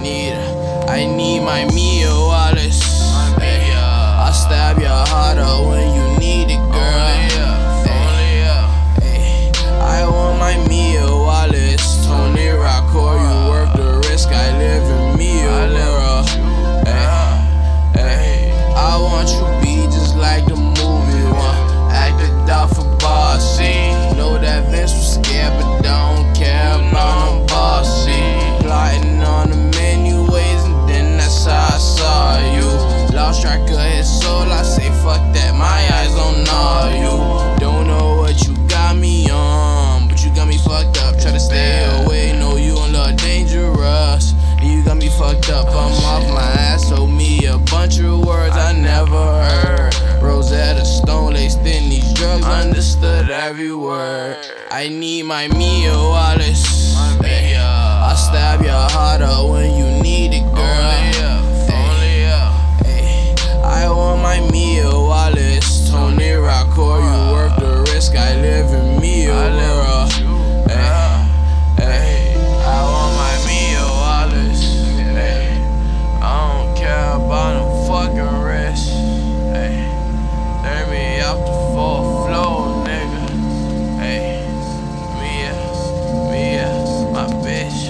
I need my Mia Wallace. I stab your heart out when you need it, girl. I want my Mia Wallace. Tony Rockcore, you worth the risk. I live in Mia world. I want you be just like the movie one. Acted out for bossy. Know that Vince was scared, but don't care about no bossy. Plotting on the menu ways, and then that's how I saw you. Lost track of his soul, I say fuck that, my eyes on all you. Don't know what you got me on, but you got me fucked up. Try to stay away, know you a little dangerous. You got me fucked up, I'm off my ass, told me a bunch of words I never heard. Rosetta Stone laced in these drugs, understood every word. I need my Mia Wallace. I stab your heart out when you need it, girl. I want my Mia Wallace. Tony Rockcore, you worth the risk. I live in Mia world. I want my Mia Wallace. I don't care about no fucking risk. Turn me off the fourth floor, nigga. Mia, my bitch.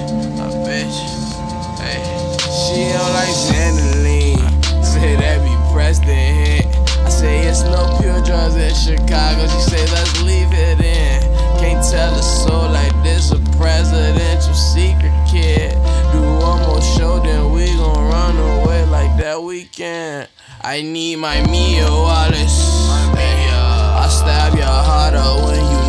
She don't like Xandaline. Say that be Preston hit. I say it's no pure drugs in Chicago. She say let's leave it in. Can't tell a soul like this a presidential secret, kid. Do one more show, then we gon' run away like that weekend. I need my Mia Wallace. I stab your heart out when you